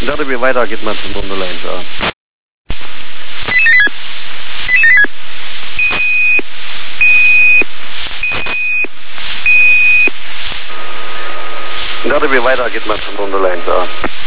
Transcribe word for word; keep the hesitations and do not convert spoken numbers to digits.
Warte, wie weiter geht man zum Wunderland, ja. Warte, wie weiter geht man zum Wunderland, ja.